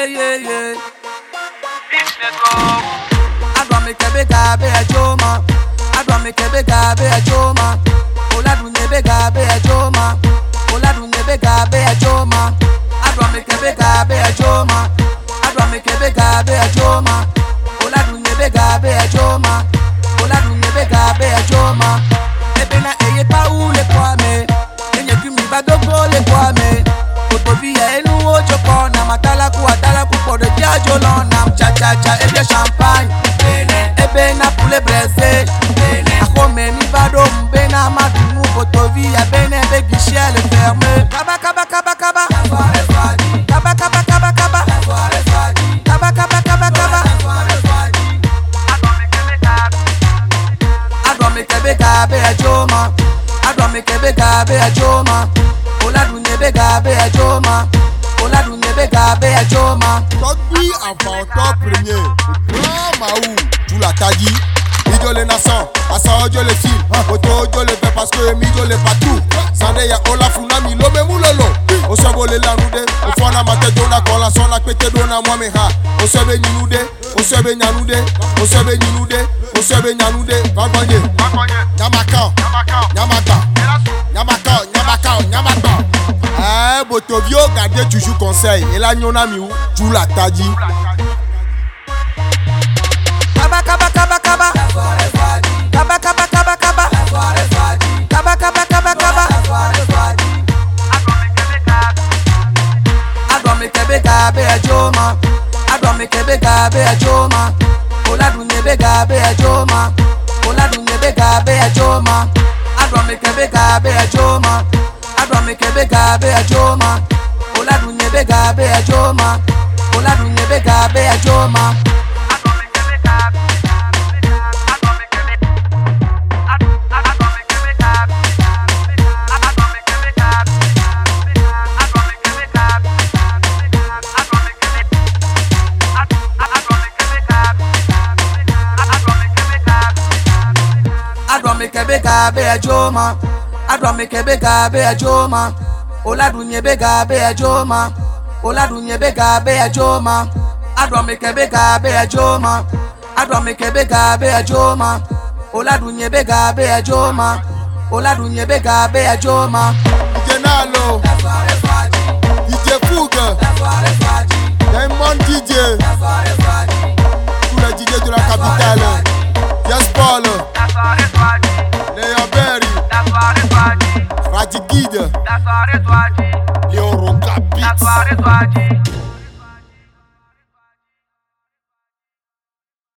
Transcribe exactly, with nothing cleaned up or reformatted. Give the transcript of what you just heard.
yeah, yeah, yeah. I don't make a big abe a joma. I don't make a big abe a joma. Ola do ne big abe a joma. Ola do ne big abe a joma. I don't make a big abe a joma. I don't make a big abe a joma. Ola do ne big abe a joma. Ola do ne big abe a joma. Ebe na eye pa u le kwame. Enye kimi ba dogo le kwame. Otovia enu ojo kona matala ku atala ku podo jajo lona cha cha cha ebe champagne bene ebe na poulet braisé bene akome mi bado mbena madunu Otovia bene ebe guichet le fermé kaba kaba kaba kaba kaba kaba kaba kaba kaba kaba kaba kaba I don't make a big abe a joma. I don't make a big abe a joma. Ola do ne big abe a joma. Ola do ne big abe a joma. Rugby avant top premier. Grand Maou, tout la tagi. Mijo le nasan, asa ojo le film. Oto ojo le fait parce que mijo le patou. Sande ya ola funami lo me mulolo. Osobo le lanude, ofona mate dona kola sona pete dona moi me ha. Osobe nyinude, osobe nyanude, osobe nyinude, osobe nyanude. Vaganye, Nyamaka, Nyamaka, Nyamaka, Nyamaka, Nyamaka. Eh, Botovio gardez toujours conseil. Et là, nyona miou, tout la tadi. Kaba kaba kaba kaba. Kaba kaba kaba kaba. Kaba kaba kaba kaba. I don't make a big abe a joma. I don't make a big abe a joma. Ola do ne big abe a joma. Ola do ne big abe a joma. I don't make a big abe a joma. I don't make a big abe a joma. Ola do ne big abe a joma. Ola do ne big abe a joma. I don't make a big abe a joma. I don't make a big abe a joma. Ola do ne big abe a joma. Ola do ne big abe a joma. I don't make a big abe a joma. I don't make a big abe a joma. Ola do ne big abe a joma. Ola do ne big abe a joma. Genalo, D J Fougue, Diamond D J, tous les D J de la capitale, Yes Paul, Léon Berry, Radi Guide, Léon Roca Beats.